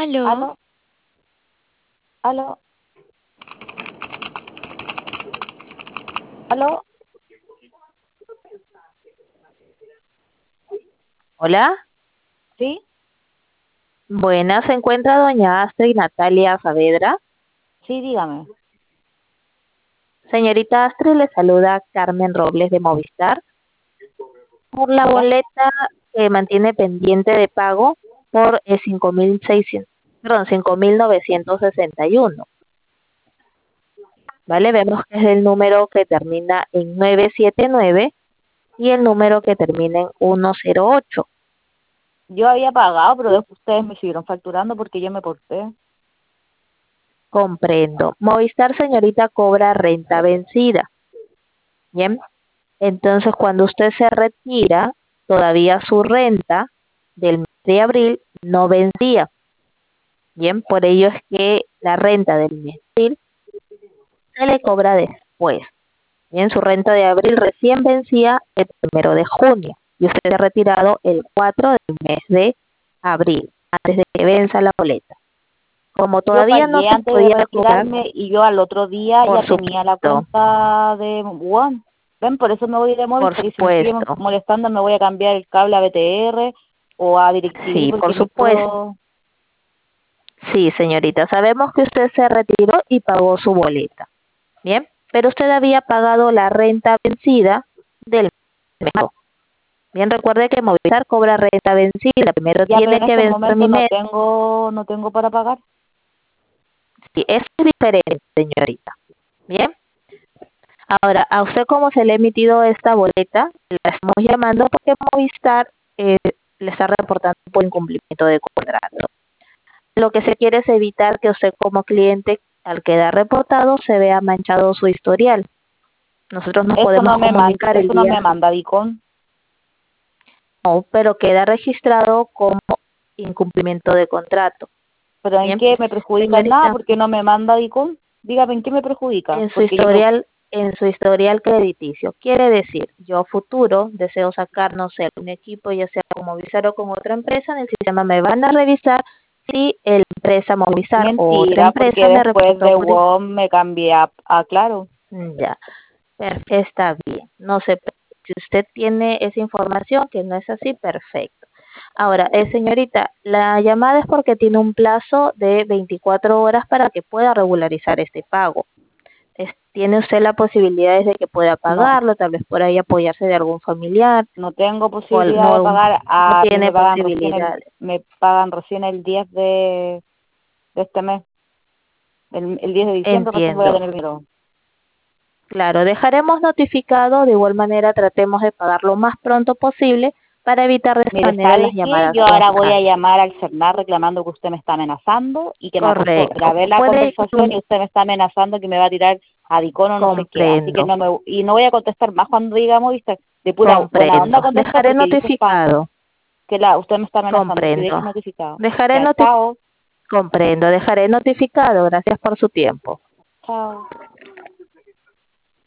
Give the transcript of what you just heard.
Aló, Aló, aló, aló, Hola, ¿sí? buenas, se encuentra doña Astrid Natalia Saavedra. Sí, dígame. Señorita Astrid, le saluda Carmen Robles de Movistar por la Hola. boleta que mantiene pendiente de pago por 5.600, perdón, 5.961. ¿Vale? Vemos que es el número que termina en 979 y el número que termina en 108. Yo había pagado, pero después ustedes me siguieron facturando porque yo me porté. Comprendo. Movistar, señorita, cobra renta vencida. Bien, entonces cuando usted se retira, todavía su renta del mes de abril no vencía. Bien, por ello es que la renta del mes de abril se le cobra después. Bien, su renta de abril recién vencía el 1 de junio y usted se ha retirado el 4 del mes de abril, antes de que venza la boleta. Como Yo todavía no pagué se antes de podía cobrar, retirarme y yo al otro día por ya tenía la supuesto, cuenta de One. ¿Ven? Por eso me voy de por Movistar y si me sigue supuesto, molestando me voy a cambiar el cable a BTR o a DirecTV sí, porque por no supuesto. puedo... Sí, señorita, sabemos que usted se retiró y pagó su boleta. Bien, pero usted había pagado la renta vencida del mes. Bien, recuerde que Movistar cobra renta vencida. Primero Ya, pero tiene en que este vencer momento mi mes. no tengo para pagar. Sí, eso es diferente, señorita. Bien, ahora, a usted cómo se le ha emitido esta boleta, la estamos llamando porque Movistar le está reportando por incumplimiento de contrato. Lo que se quiere es evitar que usted como cliente, al quedar reportado, se vea manchado su historial. Nosotros nos podemos comunicar el Eso no me día, manda Dicon. no, pero queda registrado como incumplimiento de contrato. Pero ¿en Bien, qué me perjudica? En nada, señorita, porque no me manda Dicom. Dígame, ¿en qué me perjudica? en su Porque yo me... historial, en su historial crediticio, quiere decir, yo a futuro deseo sacar, no sé, un equipo, ya sea con Movistar o con otra empresa, en el sistema me van a revisar si la empresa Movistar o otra Mentira, porque empresa me después reportó de por... WOM me cambié a Claro. Ya. Está bien. No sé, si usted tiene esa información, que no es así, perfecto. Ahora, señorita, la llamada es porque tiene un plazo de 24 horas para que pueda regularizar este pago. ¿Tiene usted la posibilidad de que pueda No, pagarlo, tal vez por ahí apoyarse de algún familiar, no tengo o posibilidad de no, pagar. no A mí tiene posibilidad? me pagan recién el 10 de este mes. El 10 de diciembre recién voy a Entiendo. tener dinero. Claro, dejaremos notificado, de igual manera tratemos de pagar lo más pronto posible para evitar de esta Mire, manera las ¿sabe qué? llamadas Yo ahora voy a constantes. llamar al CERNAR reclamando que usted me está amenazando y que me acostó. Correcto. Grabé la Puede, conversación y usted me está amenazando que me va a tirar a Dicón o no sé qué. Así que comprendo, y no voy a contestar más cuando diga Movistar. De pura buena onda comprendo. contesto Dejaré porque dice spam. notificado, Usted me está amenazando. Sí, deje comprendo. notificado. Dejaré Ya, chao. comprendo, dejaré notificado. Gracias por su tiempo. Chao.